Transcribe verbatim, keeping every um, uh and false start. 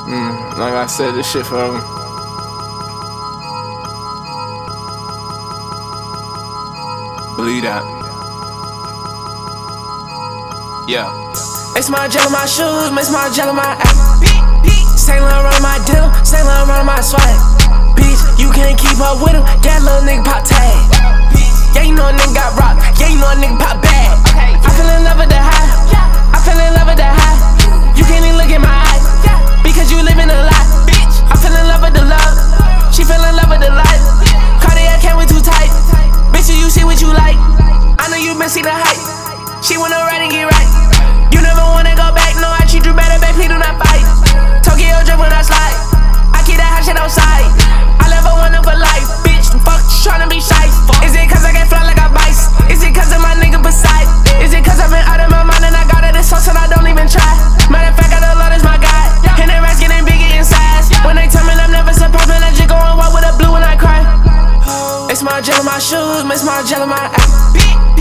Mm, like I said, this shit forever. Believe that. Yeah. It's my gel on my shoes, it's my gel on my app. Saint Laurent on my denim, Saint Laurent on my swag. Bitch, you can't keep up with him, that little nigga pop tag. Yeah, you know a nigga got rock, yeah, you know a nigga pop bag. I fell in love with the high, I fell in love with the high. You can't even look in my eyes, because you living a lie. Bitch, I fell in love with the love, she fell in love with the life. Cardiac came with too tight, bitch, you see what you like. I know you been see the hype, she wanna ride and get right. You never wanna go back, no, I treat you better, babe, please do not fight. Tokyo drip when I slide, I keep that hot shit outside. I love her one up for life, bitch, fuck, tryna be shy. Is it cause I get fly like a vice? Is it cause of my nigga beside? Is it cause I've been out of my mind and I got her this sauce and I don't even try? Matter of fact, I don't love this my guy, and their rats getting bigger in size. When they tell me I'm never surprised, man, I just go and walk with a blue when I cry. It's my gel on my shoes, it's my gel on my app.